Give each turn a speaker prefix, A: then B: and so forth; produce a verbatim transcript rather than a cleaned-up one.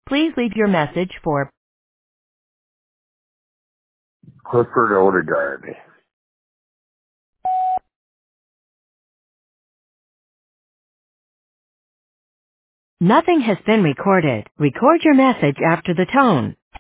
A: Please leave your message for
B: Clifford Odegaard.
A: Nothing has been recorded. Record your message after the tone.